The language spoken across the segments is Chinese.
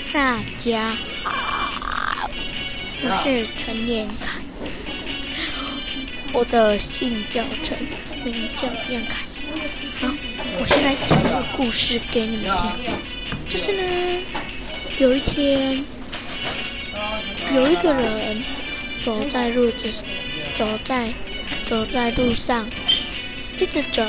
大家好，我是陈彦凯，我的姓叫陈，名叫彦凯。好，我现在讲个故事给你们听。就是呢，有一天，有一个人走在路上，一直走，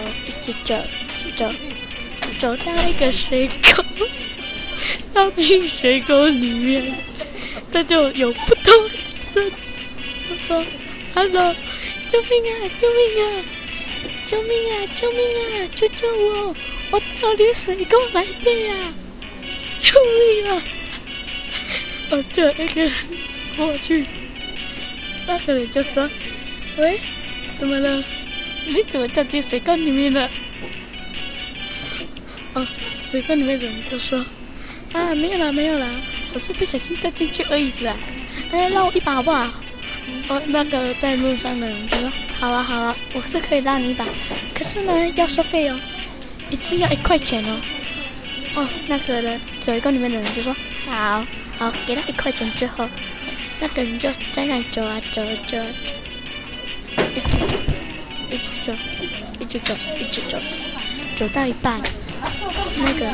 走到一个水沟，掉进水沟里面，他就有扑通声，他说，救命啊，救命啊，救命啊，救命啊，救救我，我掉进水沟来的呀，救命啊！就一个人过去，那个人就说，喂，怎么了？你怎么掉进水沟里面了？水沟里面的人就说，没有啦，我是不小心掉进去而已啦。让我一把好不好？那个在路上的人就说，好啊，我是可以让你一把，可是呢要收费哦，一次要1块钱哦。那个人水沟里面的人就说，好，给他1块钱之后，那个人就在那走啊走，一直走，走到一半，那个人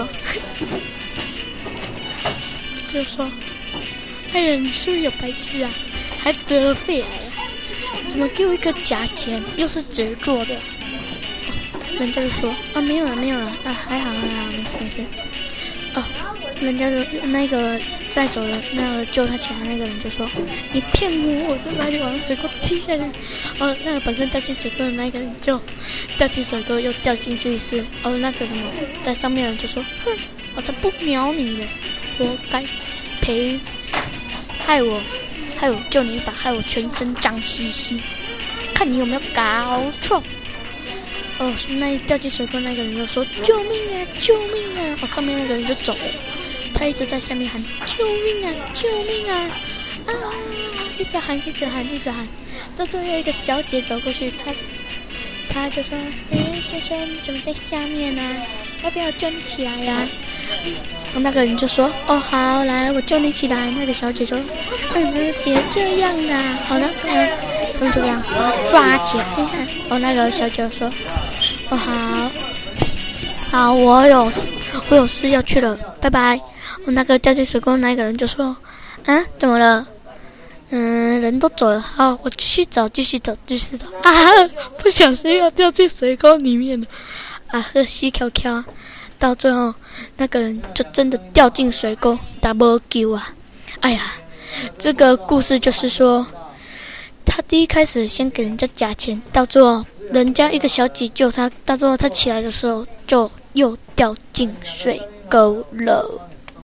就说，哎呀，你是不是有白痴啊？还得了肺癌啊？怎么给我一个假钱，又是纸做的？人家就说，没有了，还好，没事。人家就那个在走的那个救他起来那个人就说，你骗我就把你往水沟踢下去。那个本身掉进水沟的那个人就掉进水沟又掉进去一次。那个什么在上面的人就说，我才不鸟你呢，活该赔，害我救你一把，害我全身脏兮兮，看你有没有搞错。那掉进水沟那个人就说，救命啊！上面那个人就走了，他一直在下面喊救命啊！一直喊，到最后一个小姐走过去，他就说，先生你怎么在下面啊？要不要救你起来呀？那个人就说，好，来我救你起来。那个小姐说，别这样啦，好了，就这样抓起来。等一下，那个小姐说，好，我有事要去了，拜拜。那个掉进水沟那个人就说，怎么了？人都走了，好，我继续找，不小心要掉进水沟里面了，喝西飘飘，到最后那个人就真的掉进水沟，打没救啊！哎呀，这个故事就是说，他第一开始先给人家假钱，到最后人家一个小姐救他，到最后他起来的时候就又掉进水沟了。